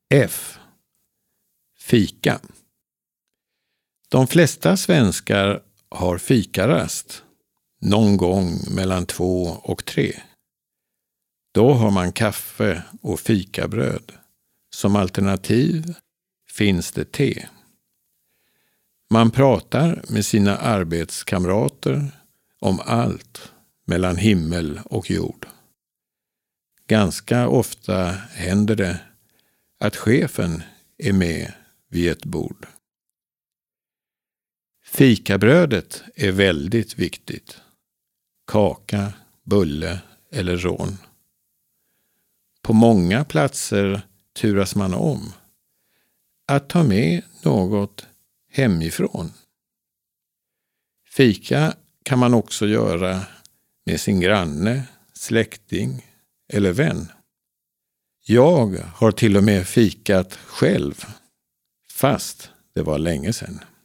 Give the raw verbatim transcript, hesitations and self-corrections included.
F. Fika. De flesta svenskar har fikarast någon gång mellan två och tre. Då har man kaffe och fikabröd. Som alternativ finns det te. Man pratar med sina arbetskamrater om allt mellan himmel och jord. Ganska ofta händer det att chefen är med vid ett bord. Fikabrödet är väldigt viktigt. Kaka, bulle eller rån. På många platser turas man om att ta med något hemifrån. Fika kan man också göra med sin granne, släkting eller vän. Jag har till och med fikat själv, fast det var länge sedan.